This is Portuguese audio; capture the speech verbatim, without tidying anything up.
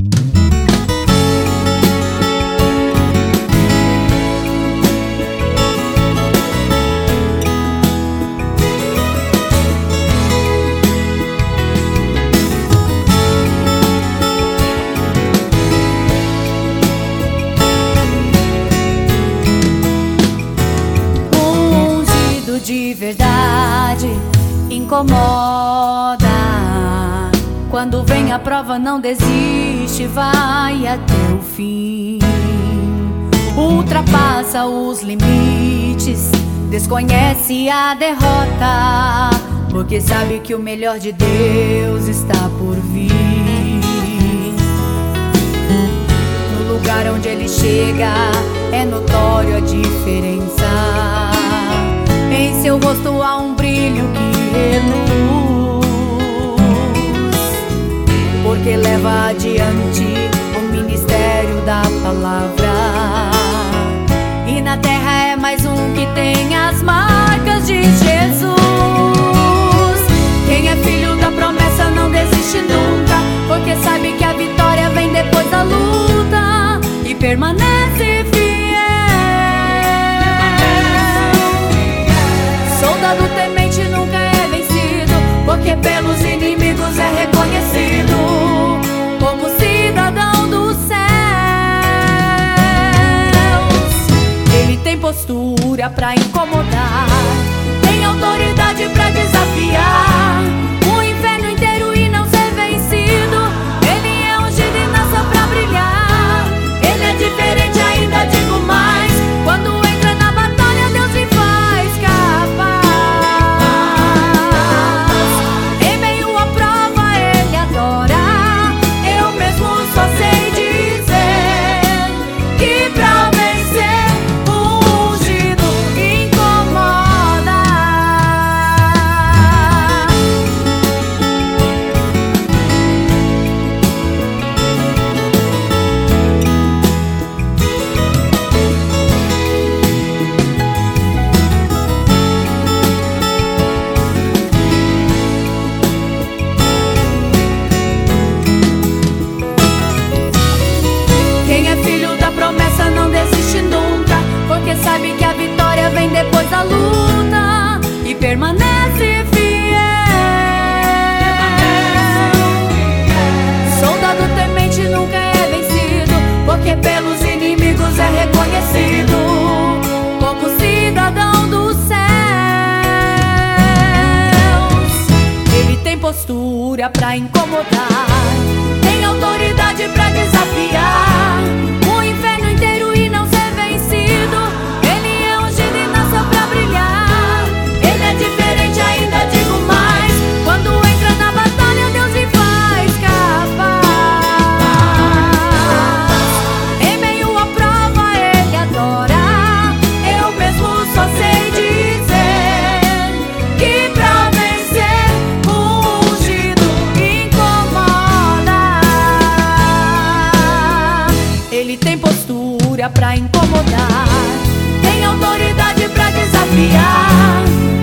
De verdade incomoda. Quando vem a prova não desiste, vai até o fim. Ultrapassa os limites, desconhece a derrota, porque sabe que o melhor de Deus está por vir. No lugar onde ele chega é notório a diferença. Em seu rosto há um brilho que reluz, porque leva adiante o ministério da palavra. E na terra é mais um que tem as marcas de Jesus. Quem é filho da promessa não desiste nunca, porque sabe que a vitória vem depois da luta e permanece fiel. Soldado temente nunca é vencido, porque pelos inimigos é reconhecido como cidadão dos céus. Ele tem postura pra incomodar, tem autoridade pra desafiar o inferno inteiro e não ser vencido. Ele é ungido e nasceu pra brilhar. Ele é diferente, ainda digo mais, quando entra na batalha Deus lhe faz capaz. Sabe que a vitória vem depois da luta e permanece fiel. Soldado temente nunca é vencido, porque pelos inimigos é reconhecido como cidadão dos céus. Ele tem postura pra incomodar, tem autoridade pra desafiar o inferno inteiro e não ser vencido. Ele tem postura pra incomodar, tem autoridade pra desafiar